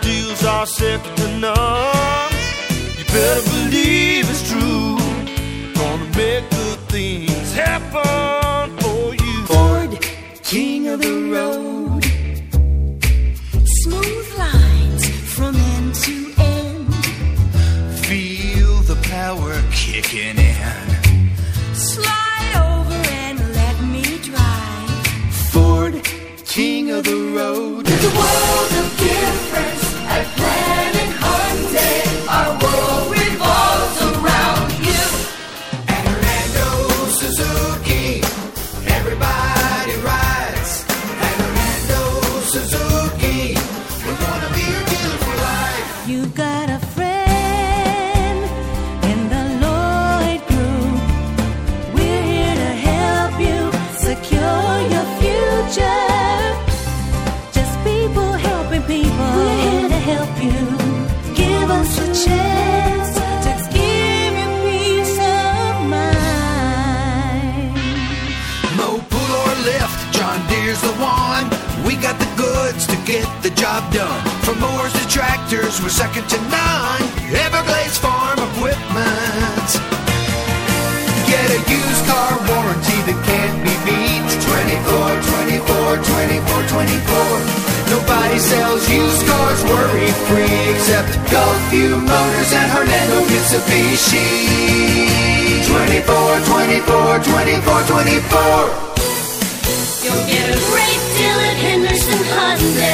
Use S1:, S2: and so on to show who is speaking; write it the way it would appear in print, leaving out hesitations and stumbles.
S1: deals are second to none. You better believe it's true. Gonna make good things happen for you.
S2: Ford, king of the road. Smooth lines from end to end.
S3: Feel the power kicking in.
S2: Slide over and let me drive.
S3: Ford, king of the road.
S2: The world of difference at Planet Hyundai. Our world revolves around you.
S3: At Orlando Suzuki, everybody rides. At Orlando Suzuki, we wanna be your dealer for life.
S2: You got a friend in the Lloyd Group. We're here to help you secure your future. Just people helping people. We're here to help you. Give us a chance to give you peace of mind.
S3: Mow, pull or lift, John Deere's the one. We got the goods to get the job done. From mowers to tractors, we're second to none. Everglades Farm Equipment. Get a used car warranty that can't be beat. 24, 24, 24, 24. Nobody sells used cars worry-free except Gulfview Motors and Hernando Mitsubishi. 24, 24, 24, 24.
S2: You'll get a great deal at Henderson Hyundai.